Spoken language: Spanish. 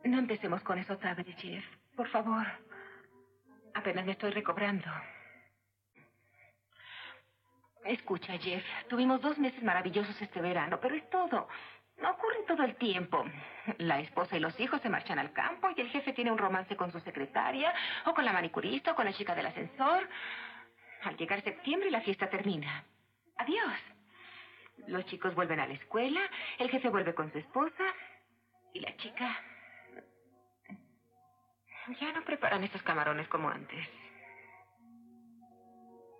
No empecemos con eso otra vez, Jeff. Por favor. Apenas me estoy recobrando. Escucha, Jeff. Tuvimos 2 meses maravillosos este verano, pero es todo. No ocurre todo el tiempo. La esposa y los hijos se marchan al campo y el jefe tiene un romance con su secretaria, o con la manicurista, o con la chica del ascensor. Al llegar septiembre, la fiesta termina. Adiós. Los chicos vuelven a la escuela, el jefe vuelve con su esposa, y la chica... Ya no preparan esos camarones como antes.